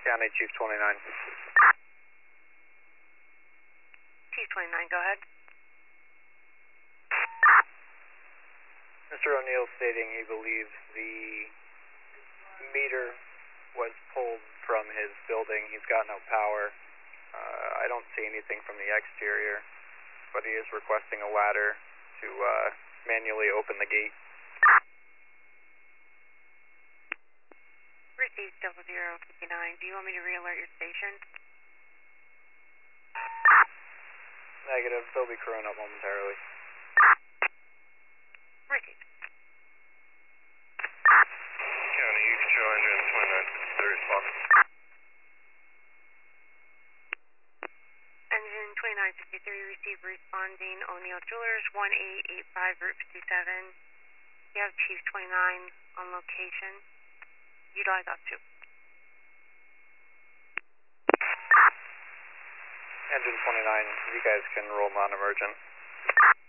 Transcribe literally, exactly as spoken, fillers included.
County Chief twenty-nine. Chief twenty-nine, go ahead. Mister O'Neill stating he believes the meter was pulled from his building. He's got no power. Uh, I don't see anything from the exterior, but he is requesting a ladder to uh, manually open the gate. Received double zero fifty-nine. Do you want me to re-alert your station? Negative. They'll be crewing up momentarily. Received. County, you control engine twenty-nine fifty-three, response. Engine twenty-nine fifty-three, receive responding O'Neill Jewelers, one eight eight five Route fifty-seven. You have Chief twenty-nine on location. Utilize up to. Engine twenty-nine, you guys can roll non-emergent.